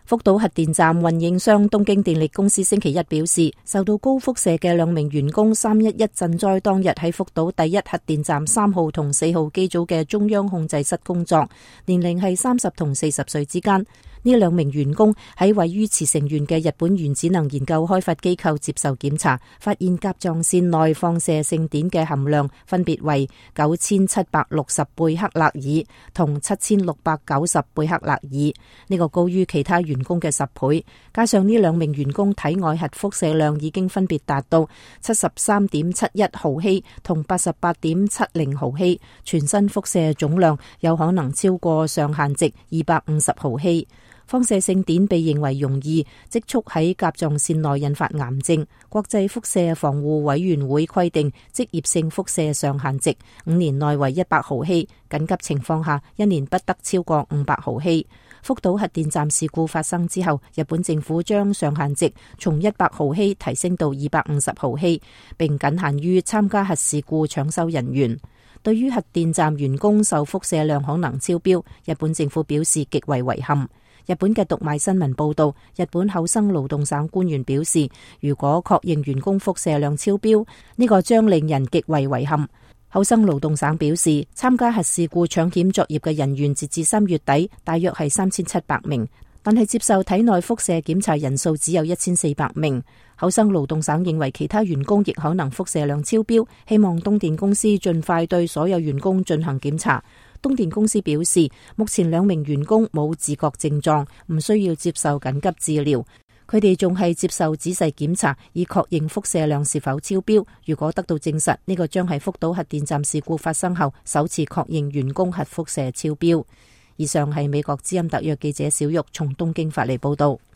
福島核電站運營商東京電力公司星期一表示，受到高輻射嘅2名員工311震災當日喺福島第一核電站3號同4號機組嘅中央控制室工作，年齡係30同40歲之間。呢2名員工喺位於茨城縣嘅日本原子能研究開發機構接受檢查，發現甲狀腺內放射性碘嘅含量分別為9760貝克勒爾同7690貝克勒爾，呢個高於其他員工嘅10倍。加上呢2名員工體外核輻射量已經分別達到73.71毫希同88.70毫希，全身輻射總量有可能超過上限值250毫希。放射性碘被認為容易積蓄喺甲狀腺內引發癌症。國際輻射防護委員會規定職業性輻射上限值5年內為100毫希，緊急情況下1年不得超過500毫希。福島核電站事故發生之後，日本政府將上限值從100毫希提升到250毫希，並僅限於參加核事故搶修人員。對於核電站員工受輻射量可能超標，日本政府表示極為遺憾。日本嘅讀賣新聞報道，日本厚生勞動省官員表示，如果確認員工輻射量超標，呢個將令人極為遺憾。厚生勞動省表示，參加核事故搶險作業嘅人員截至3月底大約係3700名，但係接受體內輻射檢查人數只有1400名。厚生勞動省認為其他員工亦可能輻射量超標，希望東電公司盡快對所有員工進行檢查。東電公司表示，目前2名員工冇自覺症狀，唔需要接受緊急治療。佢哋仲係接受仔細檢查，以確認輻射量是否超標。如果得到證實，呢個將係福島核電站事故發生後首次確認員工核輻射超標。以上係美國之音特約記者小玉從東京發嚟報道。